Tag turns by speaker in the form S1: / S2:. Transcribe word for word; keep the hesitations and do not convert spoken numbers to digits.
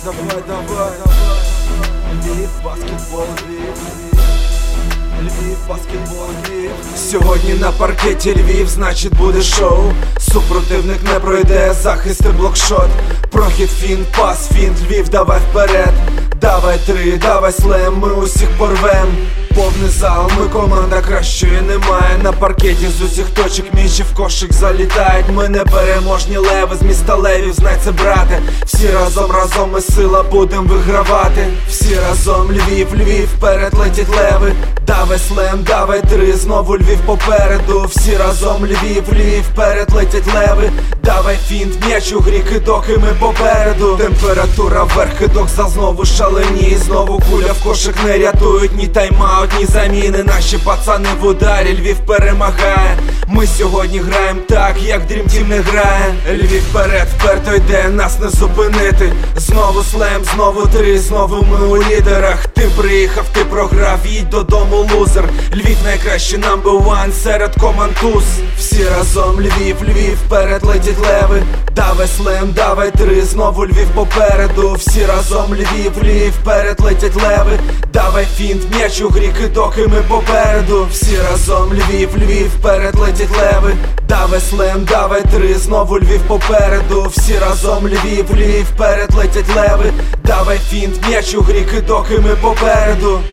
S1: давай, давай. Львів, баскетбол, Львів. Львів, баскетбол, Львів. Сьогодні на паркеті Львів, значить буде шоу. Супротивник не пройде, захист і блокшот. Прохід, фінт, пас, фінт, Львів, давай вперед. Давай три, давай слем, ми усіх порвем. Повний зал, ми команда, кращої немає. На паркеті з усіх точок м'ячі в кошик залітають. Ми не переможні леви, з міста левів, знай це, брате. Всі разом, разом ми сила, будем вигравати. Всі разом, Львів, Львів, вперед летять леви. Давай слем, давай три, знову Львів попереду. Всі разом, Львів, Львів, вперед летять леви. Давай фінт, м'яч у грі, кидок, і ми попереду. Температура вверх, кидок, зал знову шалені. Знову куля в кошик, не рятують ні тайм-аут, ні заміни. Наші пацани в ударі, Львів перемагає. Ми сьогодні граємо так, як Dream Team не грає. Львів вперед, вперто йде, нас не зупинити. Знову слем, знову три, знову ми у лідерах. Ти приїхав, ти програв, їдь додому, лузер. Львів найкращий number one серед команд туз. Всі разом, Львів, Львів, вперед летять леви. Давай слем, давай три, знову Львів попереду. Всі разом, Львів, Львів, вперед летять леви. Давай фінт, м'яч у грі, кидок, і ми попереду. Всі разом, Львів, Львів, вперед летять леви. Давай слем, давай три, знову Львів попереду. Всі разом, Львів, Львів, вперед летять леви. Давай фінт, м'яч у грі, кидок, і ми попереду.